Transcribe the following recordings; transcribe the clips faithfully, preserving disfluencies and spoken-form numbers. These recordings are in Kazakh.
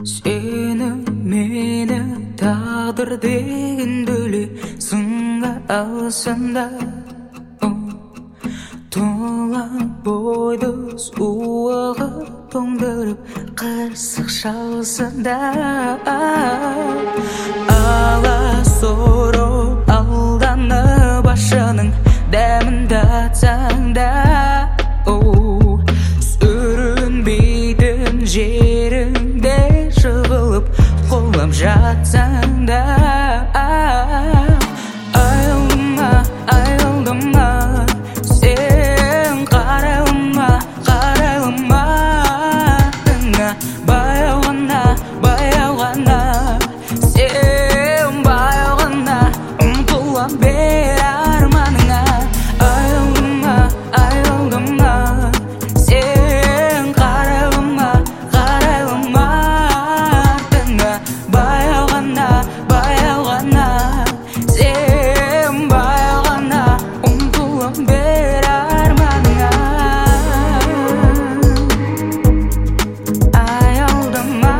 Seni meni taqdir degan döle sınga alsanda To'lan boyda suvaga to'ndirib qirsiq shalsanda Ala so'rab aldanib başının dämin tatsanda Sürünbeydin жеріңде жығылып қолам жатсанда Айылдыма, айылдыма сен қарайлыма, қарайлыма артыңа Баяу ғана, баяу ғана сен баяу ғана ұмтыла бер арманыңа Айылдыма, айылдыма сен қарайлыма, қарайлыма артыңа Баяу ғана, баяу ғана сен баяу ғана ұмтыла бер арманыңа Аялдама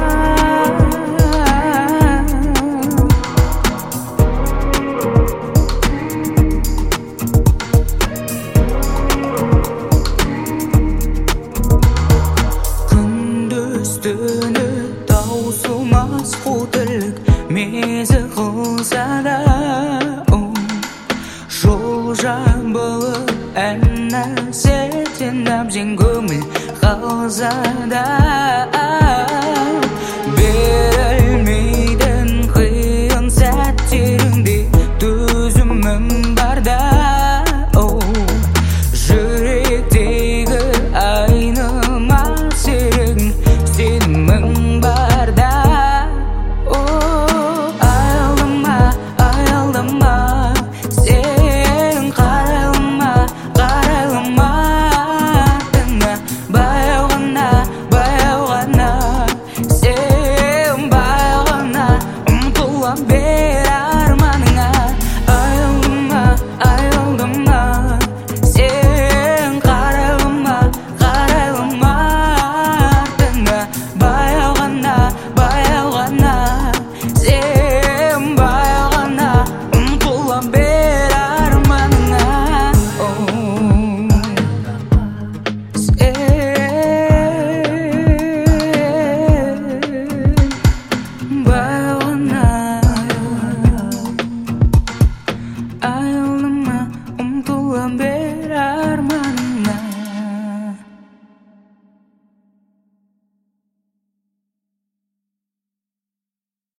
Күндіз-түні таусылмас қу тірлік мезі қылса да Жол жабылып ән нәрсетен әбден көңіл қалса да